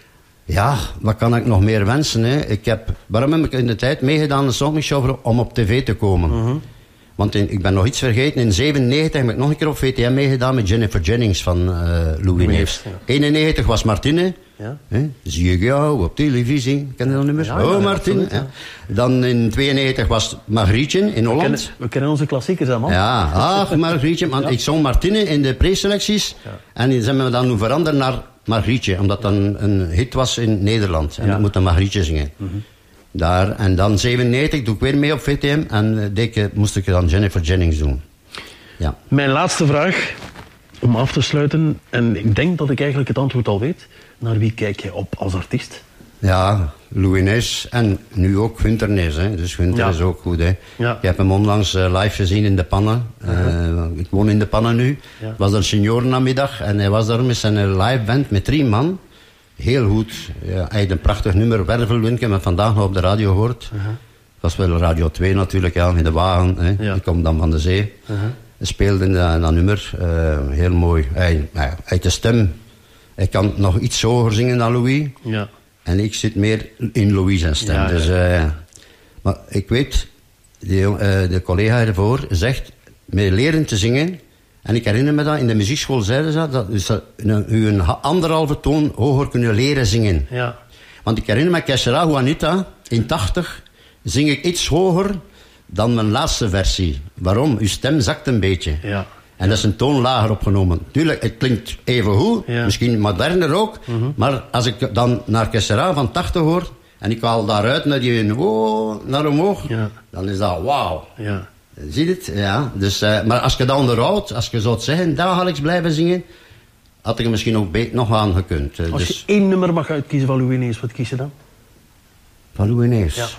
ja, wat kan ik nog meer wensen? Hè? Ik heb, waarom heb ik in de tijd meegedaan een Songfestival om op tv te komen? Mm-hmm. Want in, ik ben nog iets vergeten. In zevenennegentig heb ik nog een keer op V T M meegedaan met Jennifer Jennings van uh, Louis Neefs. Ja. eenennegentig was Martine. Ja. Hè? Zie ik jou op televisie. Ken je dat nummer? Ja, oh, ja, Martine. Ja. Dan in tweeënnegentig was Margrietje in Holland. We kennen, we kennen onze klassiekers, hè, man. Ja, ach, Margrietje. Ja. Ik zong Martine in de preselecties. Ja. En die zijn we dan nu veranderd naar Margrietje. Omdat dat een, een hit was in Nederland. En ja. ik moet dan Margrietje zingen. Mm-hmm. Daar. En dan zevenennegentig doe ik weer mee op V T M. En uh, deke, moest ik dan Jennifer Jennings doen. Ja. Mijn laatste vraag, om af te sluiten. En ik denk dat ik eigenlijk het antwoord al weet. Naar wie kijk je op als artiest? Ja, Louis Nees en nu ook Gunter Nees. Hè. Dus Gunter ja. is ook goed. Hè. Ja. Ik heb hem onlangs uh, live gezien in de Pannen. Uh-huh. Uh, ik woon in de Pannen nu. Ja. Het was een seniorennamiddag en hij was daar met zijn live band met drie man. Heel goed. Ja, hij had een prachtig nummer, Wervelwind, ik heb het vandaag nog op de radio gehoord. Uh-huh. Dat was wel Radio twee natuurlijk, ja, in de wagen. Hè. Ja. Ik kom dan van de zee. Uh-huh. Hij speelde in dat, dat nummer. Uh, heel mooi. Hij, hij heeft de stem. Hij kan nog iets hoger zingen dan Louis. Ja. En ik zit meer in Louis zijn stem. Ja, dus, uh, maar ik weet, de, uh, de collega ervoor zegt, met leren te zingen. En ik herinner me dat, in de muziekschool zeiden ze dat, dus dat u een anderhalve toon hoger kunnen leren zingen. Ja. Want ik herinner me, Kesera Juanita, in tachtig, zing ik iets hoger dan mijn laatste versie. Waarom? Uw stem zakt een beetje. Ja. En dat is een toon lager opgenomen. Tuurlijk, het klinkt even goed, ja. misschien moderner ook. Mm-hmm. Maar als ik dan naar Kesera van tachtig hoor, en ik haal daaruit naar die oh, naar omhoog, ja. dan is dat wauw. Ja. Zie je het? Ja. Dus, uh, maar als je dat onderhoudt, als je zou zeggen, dagelijks blijven zingen, had ik er misschien ook be- nog aan gekund. Uh, als dus... je één nummer mag uitkiezen van Louis Nees, wat kies je dan? Van Louis Nees? Ja.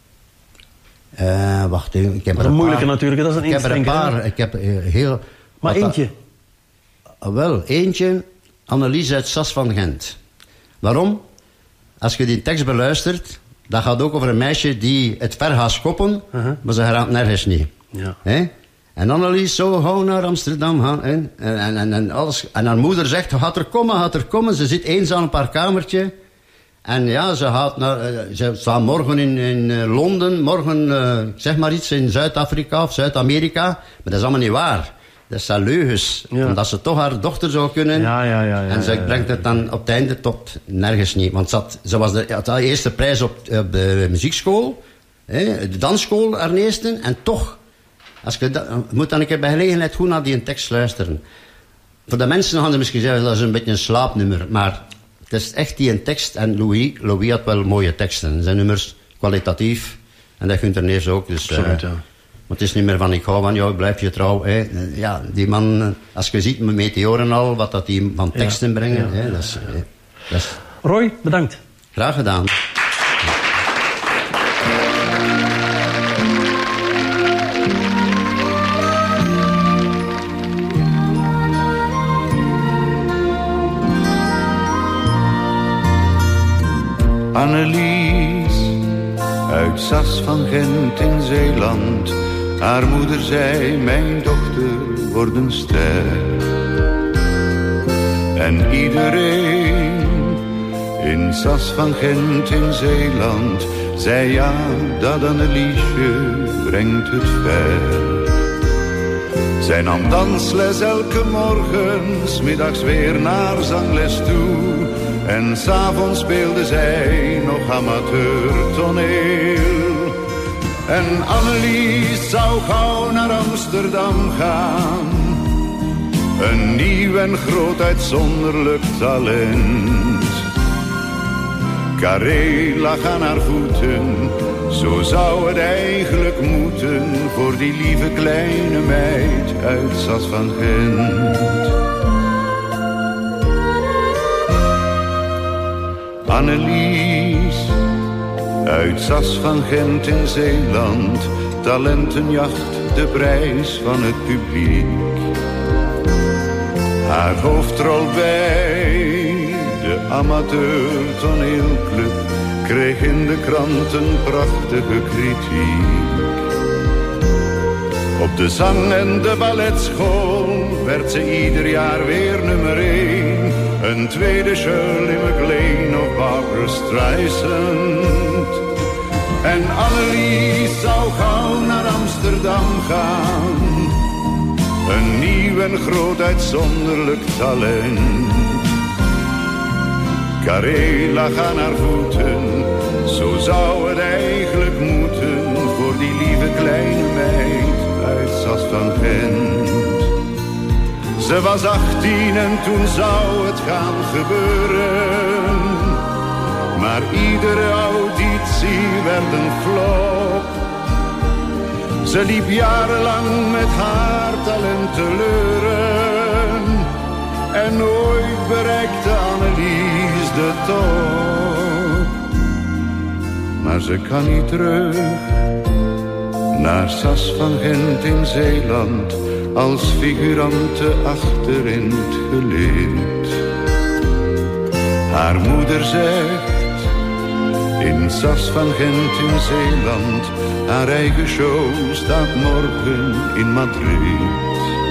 Uh, wacht even, ik heb dat er een een moeilijke paar. natuurlijk, dat is een Ik heb er een paar, ik heb uh, heel... Maar eentje? Dat, uh, wel, eentje, Annelies uit Sas van Gent. Waarom? Als je die tekst beluistert, dat gaat ook over een meisje die het ver gaat schoppen, uh-huh. maar ze gaat nergens niet. Ja. He? En Annelies zo gauw naar Amsterdam gaan. En, en, en, en, alles. En haar moeder zegt, gaat er komen, gaat er komen. Ze zit eenzaam op haar kamertje. En ja, ze gaat naar, uh, ze staat morgen in, in uh, Londen, morgen, uh, zeg maar iets, in Zuid-Afrika of Zuid-Amerika. Maar dat is allemaal niet waar. Dat zijn leugens. Ja. Omdat ze toch haar dochter zou kunnen. Ja, ja, ja, ja, en ze brengt het dan op het einde tot nergens niet. Want ze, had, ze was de, had de eerste prijs op, op de muziekschool. Hè, de dansschool, haar eerste. En toch, als je da, moet dan een keer bij gelegenheid goed naar die tekst luisteren. Voor de mensen hadden ze misschien zeggen, dat is een beetje een slaapnummer. Maar het is echt die een tekst. En Louis, Louis had wel mooie teksten. Zijn nummers kwalitatief. En dat Gunter Neers ook. Dus, absoluut, ja. Maar het is niet meer van, ik hou van jou, ik blijf je trouw. Hè. Ja, die man, als je ziet met Meteoren al, wat dat die van teksten ja, brengen. Ja, hè, dat is, ja. Dat is... Roy, bedankt. Graag gedaan. Annelies, uit Sas van Gent in Zeeland. Haar moeder zei, mijn dochter wordt een ster. En iedereen in Sas van Gent in Zeeland zei ja, dat Anneliesje brengt het ver. Zij nam dansles elke morgen, 's middags weer naar zangles toe. En 's avonds speelde zij nog amateur toneel. En Annelies zou gauw naar Amsterdam gaan. Een nieuw en groot uitzonderlijk talent. Carré lag aan haar voeten, zo zou het eigenlijk moeten voor die lieve kleine meid uit Sas van Gent. Annelies, uit Sas van Gent in Zeeland, talentenjacht, de prijs van het publiek. Haar hoofdrol bij de amateur toneelclub kreeg in de kranten prachtige kritiek. Op de zang- en de balletschool werd ze ieder jaar weer nummer één. Een tweede Shirley MacLaine of Barbra Streisand. En Annelies zou gauw naar Amsterdam gaan. Een nieuw en groot uitzonderlijk talent. Carré lag aan haar voeten, zo zou het eigenlijk moeten voor die lieve kleine meid uit Sas van Gent. Ze was achttien en toen zou het gaan gebeuren, maar iedere auditie werd een flop. Ze liep jarenlang met haar talent te leuren en nooit bereikte Annelies de top. Maar ze kan niet terug naar Sas van Gent in Zeeland als figurante achter in het gelid. Haar moeder zegt in Sas van Gent in Zeeland, haar eigen show staat morgen in Madrid.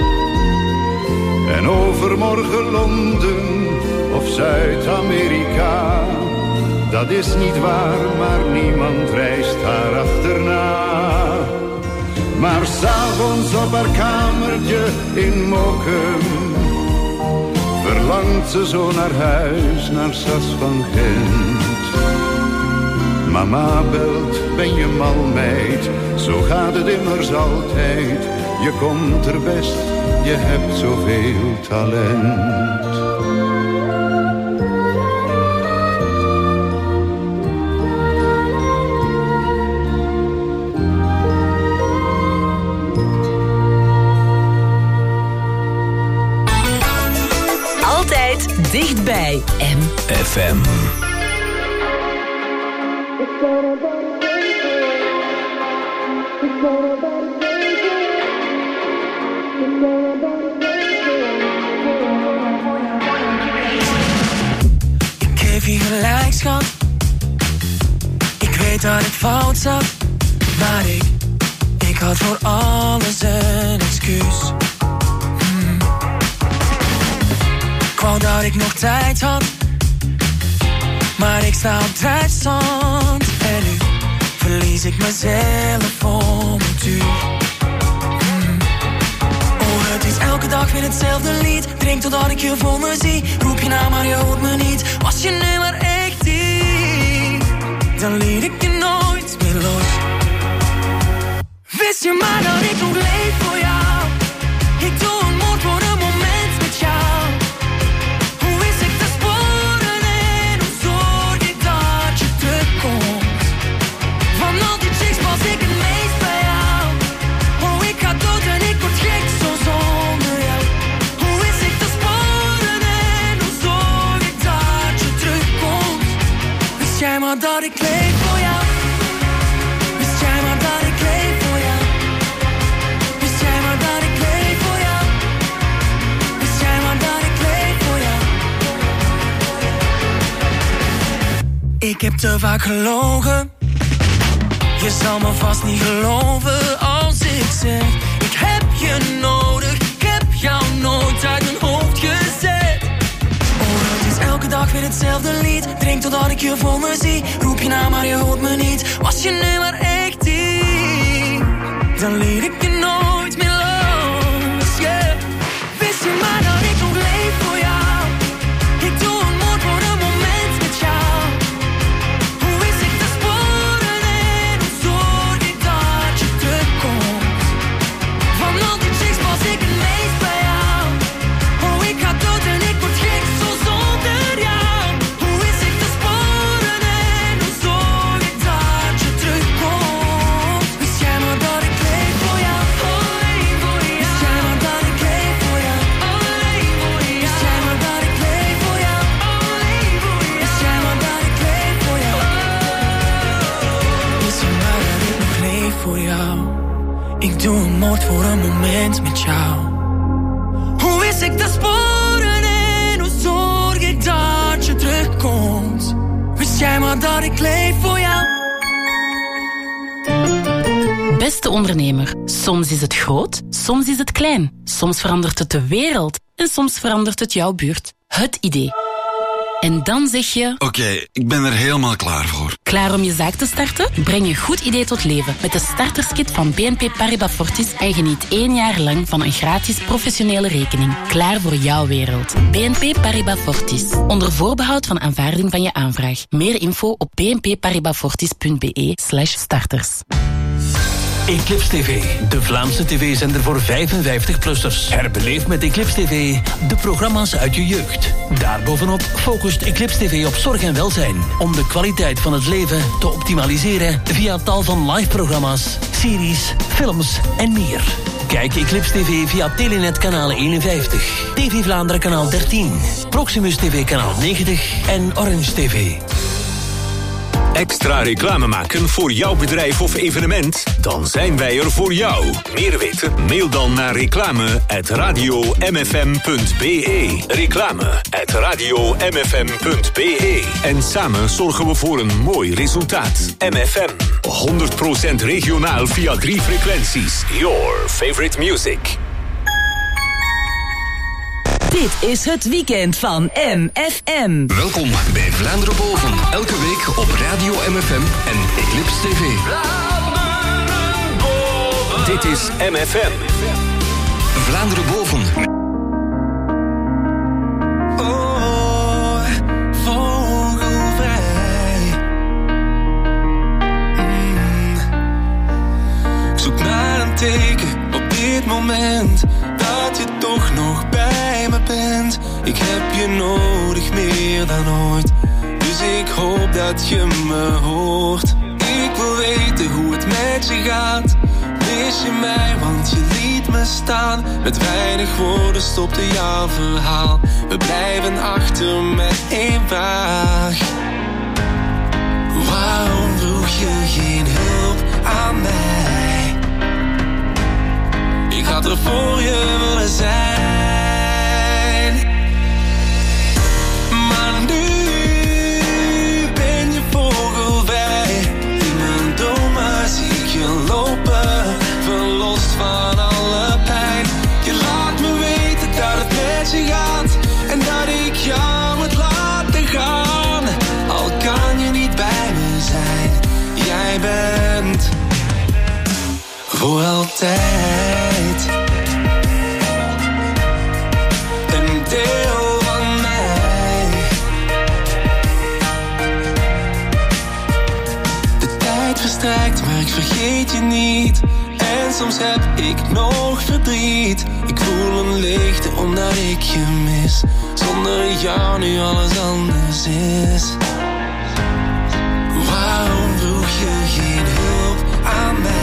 En overmorgen Londen of Zuid-Amerika, dat is niet waar, maar niemand reist haar achterna. Maar 's avonds op haar kamertje in Mokum verlangt ze zo naar huis, naar Sas van Gent. Mama belt, ben je mal meid, zo gaat het immers altijd. Je komt er best, je hebt zoveel talent. Altijd dichtbij M F M. Ik geef je gelijk, schat. Ik weet dat ik fout zat, maar ik, ik had voor alles een excuus. Hmm. Ik wou dat ik nog tijd had, maar ik sta op drijfstand. En nu verlies ik mezelf om het uur. Hmm. Oh, het is elke dag weer hetzelfde lied. Drink totdat ik je voor me zie. Roep je naam, maar je hoort me niet. Was je nu maar echt die, dan liet ik je nooit meer los. Wist je maar dat ik nog leef voor jou. Ik doe een moord voor een moment met jou. Hoe is ik te sporen en hoe zorg ik dat je terugkomt? Van al die chicks pas ik het meest bij jou. Oh, ik ga dood en ik word gek zo zonder jou. Hoe is ik te sporen en hoe zorg ik dat je terugkomt? Wist jij maar dat ik leef voor jou. Wist jij maar dat ik leef voor jou. Wist jij maar dat ik leef voor jou. Wist jij maar dat ik leef voor jou. Ik heb te vaak gelogen. Je zal me vast niet geloven als ik zeg, ik heb je nodig. Ik heb jou nooit uit mijn hoofd gezet. Oh, het is elke dag weer hetzelfde lied. Drink totdat ik je voor me zie. Roep je naam, maar je hoort me niet. Was je nu maar echt die, dan liet ik je nooit meer los. Yeah. Wist je maar dat ik nog leef voor jou. Ik doe een moord voor een moment met jou. Hoe is ik te sporen en hoe zorg ik dat voor een moment met jou. Hoe wist ik te sporen en hoe zorg ik dat je terugkomt? Wist jij maar dat ik leef voor jou? Beste ondernemer, soms is het groot, soms is het klein. Soms verandert het de wereld en soms verandert het jouw buurt. Het idee. En dan zeg je... Oké, okay, ik ben er helemaal klaar voor. Klaar om je zaak te starten? Breng je goed idee tot leven met de starterskit van B N P Paribas Fortis en geniet één jaar lang van een gratis professionele rekening. Klaar voor jouw wereld. B N P Paribas Fortis. Onder voorbehoud van aanvaarding van je aanvraag. Meer info op bnpparibasfortis.be slash starters. Eclipse T V, de Vlaamse tv-zender voor vijfenvijftig-plussers. Herbeleef met Eclipse T V de programma's uit je jeugd. Daarbovenop focust Eclipse T V op zorg en welzijn, om de kwaliteit van het leven te optimaliseren via tal van live-programma's, series, films en meer. Kijk Eclipse T V via Telenet kanaal eenenvijftig, T V Vlaanderen kanaal dertien, Proximus T V kanaal negentig en Orange T V. Extra reclame maken voor jouw bedrijf of evenement? Dan zijn wij er voor jou. Meer weten? Mail dan naar reclame at radio m f m punt b e. Reclame at radio m f m punt b e. En samen zorgen we voor een mooi resultaat. M F M. honderd procent regionaal via drie frequenties. Your favorite music. Dit is het weekend van M F M. Welkom bij Vlaanderen Boven. Elke week op Radio M F M en Eclipse T V. Dit is M F M. Vlaanderen Boven. Oh, vogelvrij. Mm. Ik zoek naar een teken op dit moment dat je toch nog bij me bent. Ik heb je nodig meer dan ooit, dus ik hoop dat je me hoort. Ik wil weten hoe het met je gaat. Mis je mij, want je liet me staan. Met weinig woorden stopte jouw verhaal. We blijven achter met één vraag. Waarom vroeg je geen hulp aan mij? Ik had er voor je willen zijn. Maar nu ben je vogelvrij. In mijn dromen zie ik je lopen, verlost van alle pijn. Je laat me weten dat het met je gaat en dat ik jou moet laten gaan. Al kan je niet bij me zijn, jij bent voor altijd een deel van mij. De tijd verstrijkt, maar ik vergeet je niet. En soms heb ik nog verdriet. Ik voel een leegte omdat ik je mis. Zonder jou nu alles anders is. Waarom vroeg je geen hulp aan mij?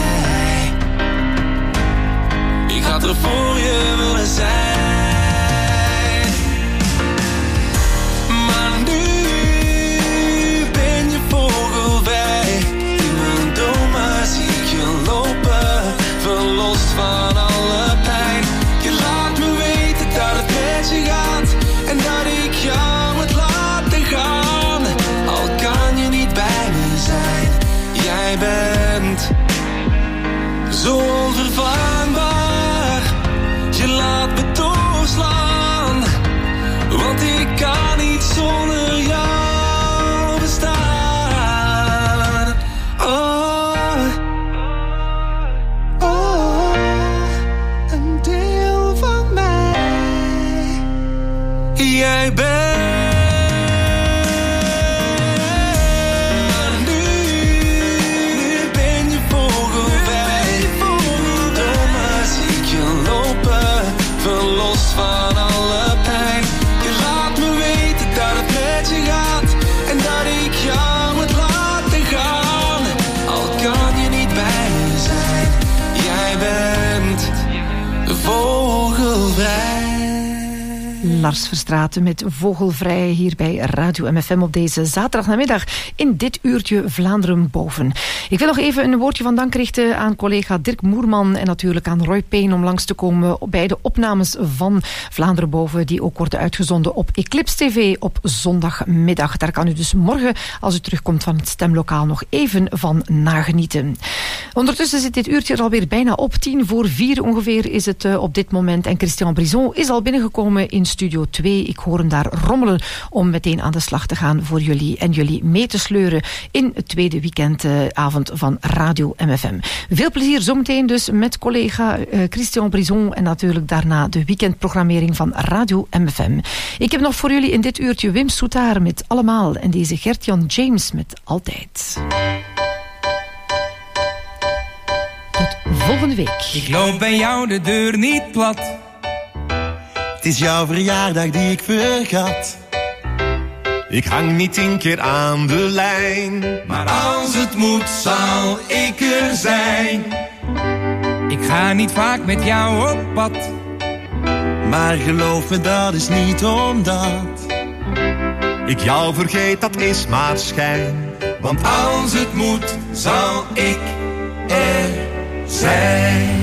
Ik had er voor je willen zijn. Maar nu ben je vogelvrij. In mijn dromen zie ik je lopen, verlost van alle pijn. Je laat me weten dat het met je gaat en dat ik jou moet laten gaan. Al kan je niet bij me zijn, jij bent zo onvervangbaar. Je laat me doorslaan, want ik kan niet zonder jou bestaan. Oh, oh, een deel van mij. Jij bent. Van alle pijn. Je laat me weten dat het met je gaat en dat ik jou moet laten gaan. Al kan je niet bij me zijn, jij bent vogelvrij. Lars Verstraeten met Vogelvrij hier bij Radio M F M op deze zaterdagnamiddag in dit uurtje Vlaanderen boven. Ik wil nog even een woordje van dank richten aan collega Dirk Moerman en natuurlijk aan Roy Payne om langs te komen bij de opnames van Vlaanderen boven die ook worden uitgezonden op Eclipse T V op zondagmiddag. Daar kan u dus morgen, als u terugkomt van het stemlokaal, nog even van nagenieten. Ondertussen zit dit uurtje er alweer bijna op. Tien voor vier ongeveer is het uh, op dit moment en Christian Brison is al binnengekomen in Studio twee. Ik hoor hem daar rommelen om meteen aan de slag te gaan voor jullie en jullie mee te sleuren in het tweede weekendavond uh, van Radio M F M. Veel plezier zometeen dus met collega uh, Christian Brison en natuurlijk daarna de weekendprogrammering van Radio M F M. Ik heb nog voor jullie in dit uurtje Wim Soetaar met Allemaal en deze Gert-Jan James met Altijd. Tot volgende week. Ik loop bij jou de deur niet plat. Het is jouw verjaardag die ik vergat. Ik hang niet tien keer aan de lijn. Maar als het moet, zal ik er zijn. Ik ga niet vaak met jou op pad. Maar geloof me, dat is niet omdat ik jou vergeet, dat is maar schijn. Want als het moet, zal ik er zijn.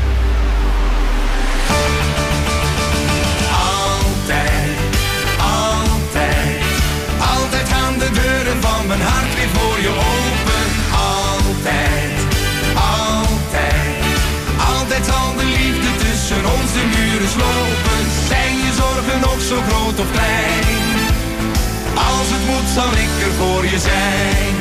Van mijn hart weer voor je open. Altijd, altijd. Altijd zal de liefde tussen ons de muren slopen. Zijn je zorgen nog zo groot of klein? Als het moet zal ik er voor je zijn.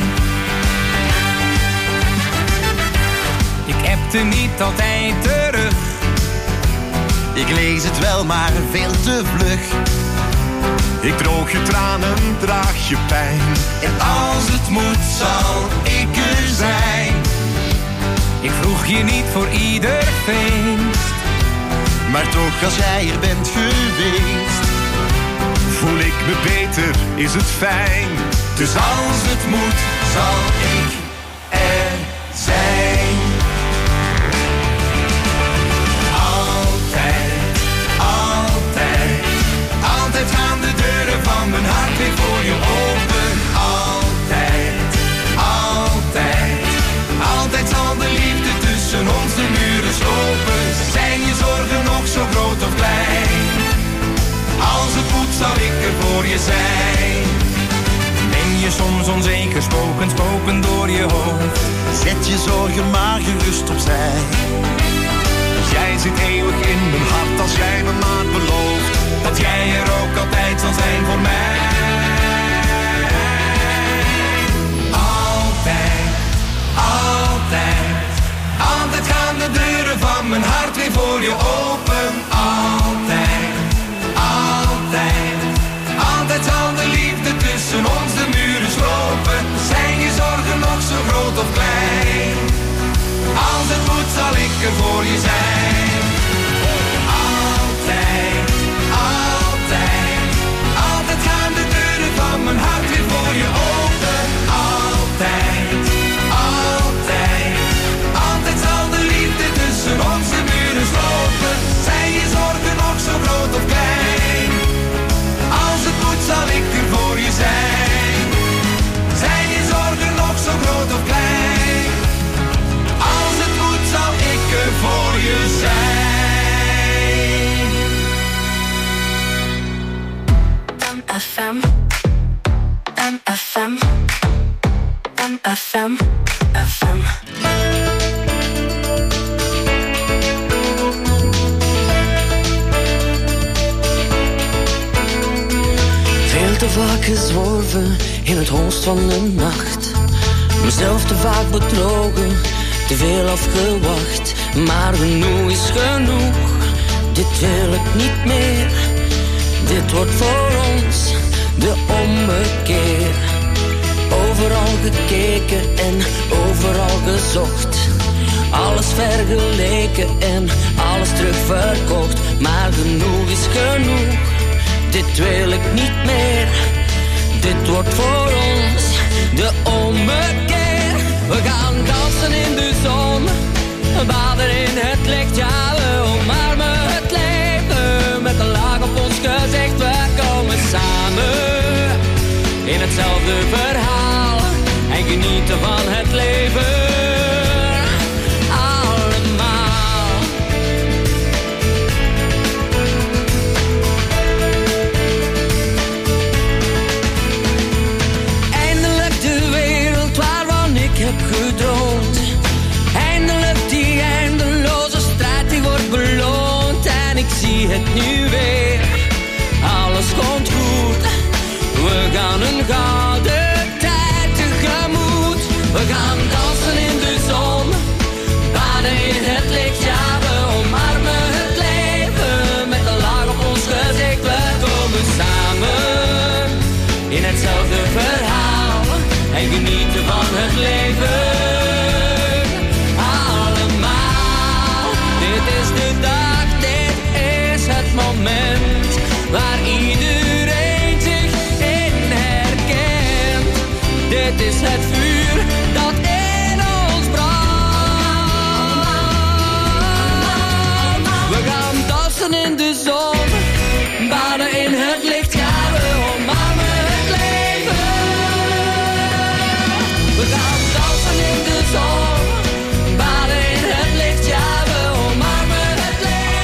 Ik hebte niet altijd terug. Ik lees het wel, maar veel te vlug. Ik droog je tranen, draag je pijn. En als het moet, zal ik er zijn. Ik vroeg je niet voor ieder feest. Maar toch, als jij er bent geweest, voel ik me beter, is het fijn. Dus als het moet, zal ik er zijn. Altijd, altijd, altijd gaan de deuren van mijn hart weer voor je open. Altijd, altijd, altijd zal de liefde tussen ons de muren slopen. Zijn je zorgen nog zo groot of klein? Als het moet zal ik er voor je zijn. Ben je soms onzeker, spoken, spoken door je hoofd? Zet je zorgen maar gerust opzij. Jij zit eeuwig in mijn hart als jij me maar belooft dat jij er ook altijd zal zijn voor mij. Altijd, altijd, altijd gaan de deuren van mijn hart weer voor je open. Altijd, altijd, altijd zal de liefde tussen ons de muren slopen. Zijn je zorgen nog zo groot of klein? Als het moet zal ik er voor je zijn. Altijd, altijd, altijd gaan de deuren van mijn hart weer voor je open. Altijd, altijd, altijd zal de liefde tussen ons de muren slopen. Zijn je zorgen nog zo groot of klein? Als het moet zal ik er voor je zijn. Zijn je zorgen nog zo groot of klein? Als het moet zal ik er voor je zijn. M F M, M F M, M F M, F M. Veel te vaak gezworven in het holst van de nacht. Mezelf te vaak bedrogen, te veel afgewacht. Maar genoeg is genoeg, dit wil ik niet meer. Dit wordt voor ons de ommekeer. Overal gekeken en overal gezocht. Alles vergeleken en alles terugverkocht. Maar genoeg is genoeg, dit wil ik niet meer. Dit wordt voor ons de ommekeer. We gaan dansen in de zon, baden in het licht. Ja, we omarmen het leven met een laag op ons gezicht. zie het nu weer. Alles komt goed, we gaan een gouden tijd tegemoet. We gaan dansen in de zon, baden in het licht, ja we omarmen het leven met een laag op ons gezicht. We komen samen in hetzelfde verhaal en genieten van het leven. Allemaal, dit is de dag, dit is het moment waar iedereen zich in herkent. Dit is het vuur dat in ons brandt. We gaan dansen in de zon.